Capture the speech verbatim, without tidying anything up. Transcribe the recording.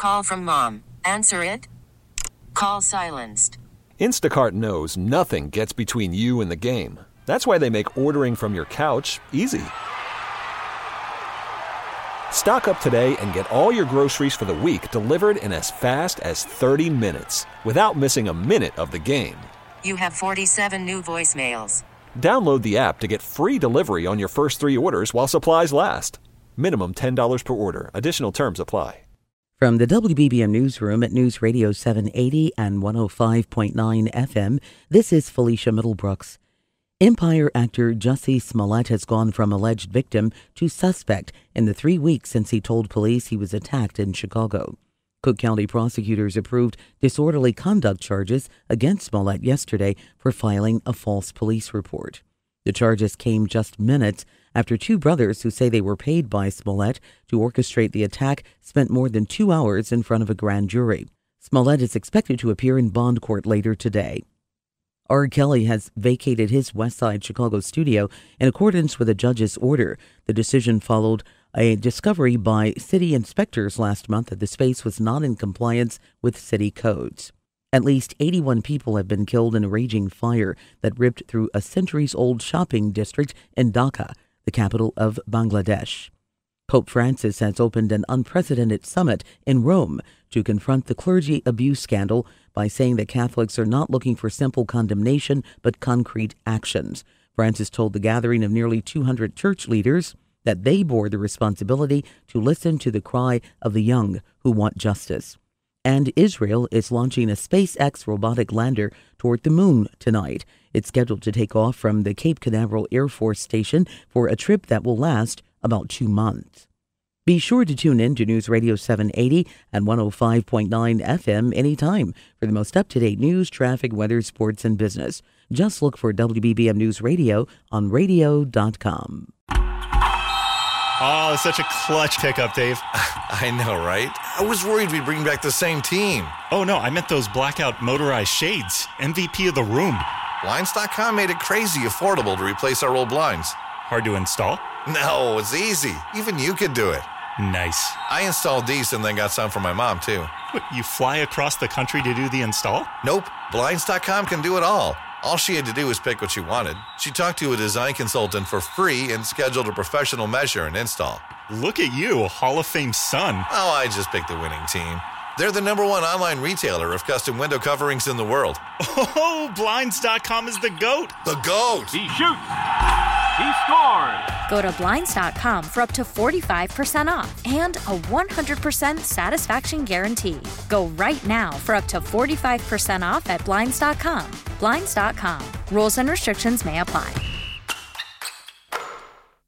call from mom. Answer it. Call silenced. Instacart knows nothing gets between you and the game. That's why they make ordering from your couch easy. Stock up today and get all your groceries for the week delivered in as fast as thirty minutes without missing a minute of the game. You have forty-seven new voicemails. Download the app to get free delivery on your first three orders while supplies last. Minimum ten dollars per order. Additional terms apply. From the W B B M Newsroom at News Radio seven eighty and one oh five point nine F M, this is Felicia Middlebrooks. Empire actor Jussie Smollett has gone from alleged victim to suspect in the three weeks since he told police he was attacked in Chicago. Cook County prosecutors approved disorderly conduct charges against Smollett yesterday for filing a false police report. The charges came just minutes after two brothers who say they were paid by Smollett to orchestrate the attack spent more than two hours in front of a grand jury. Smollett is expected to appear in bond court later today. R. Kelly has vacated his West Side Chicago studio in accordance with a judge's order. The decision followed a discovery by city inspectors last month that the space was not in compliance with city codes. At least eighty-one people have been killed in a raging fire that ripped through a centuries-old shopping district in Dhaka, the capital of Bangladesh. Pope Francis has opened an unprecedented summit in Rome to confront the clergy abuse scandal by saying that Catholics are not looking for simple condemnation but concrete actions. Francis told the gathering of nearly two hundred church leaders that they bore the responsibility to listen to the cry of the young who want justice. And Israel is launching a SpaceX robotic lander toward the moon tonight. It's scheduled to take off from the Cape Canaveral Air Force Station for a trip that will last about two months. Be sure to tune in to News Radio seven eighty and one oh five point nine F M anytime for the most up-to-date news, traffic, weather, sports, and business. Just look for W B B M News Radio on radio dot com. Oh, such a clutch pickup, Dave. I know, right? I was worried we'd bring back the same team. Oh, no, I meant those blackout motorized shades. M V P of the room. Blinds dot com made it crazy affordable to replace our old blinds. Hard to install? No, it's easy. Even you could do it. Nice. I installed these and then got some for my mom, too. What, you fly across the country to do the install? Nope. Blinds dot com can do it all. All she had to do was pick what she wanted. She talked to a design consultant for free and scheduled a professional measure and install. Look at you, a Hall of Fame son. Oh, I just picked the winning team. They're the number one online retailer of custom window coverings in the world. Oh, Blinds dot com is the GOAT. The GOAT! He shoots! He scores! Go to Blinds dot com for up to forty-five percent off and a one hundred percent satisfaction guarantee. Go right now for up to forty-five percent off at Blinds dot com. Blinds dot com. Rules and restrictions may apply.